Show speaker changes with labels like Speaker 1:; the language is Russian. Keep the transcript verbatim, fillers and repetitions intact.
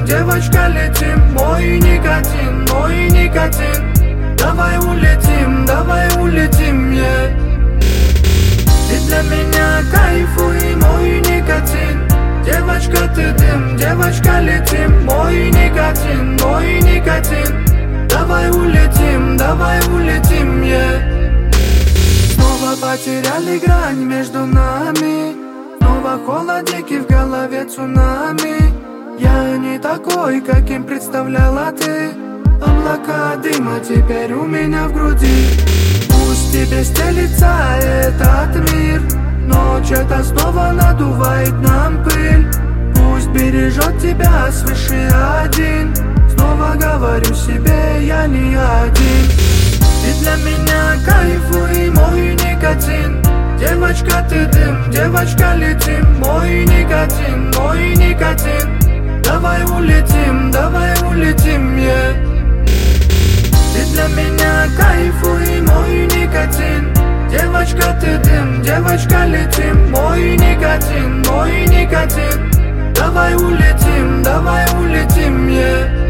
Speaker 1: девочка, летим. Мой никотин, мой никотин. Давай улетим, давай улетим, yeah. Ты для меня кайфуй, мой никотин. Девочка, ты дым, девочка, летим. Мой никотин, мой никотин. Давай улетим, давай улетим, yeah. Снова потеряли грань между нами. Снова холодики в голове, цунами. Я не такой, каким представляла ты. Облака дыма теперь у меня в груди. Пусть тебе стелится этот мир, ночь это снова надувает нам пыль. Пусть бережет тебя свыше один. Снова говорю себе, я не один. Ты для меня кайфуй, мой никотин. Девочка, ты дым, девочка, летим. Мой никотин, мой никотин. Давай улетим, давай улетим, yeah. Ты для меня кайфуй, мой никотин. Девочка, ты дым, девочка, летим. Мой никотин, мой никотин. Давай улетим, давай улетим, yeah.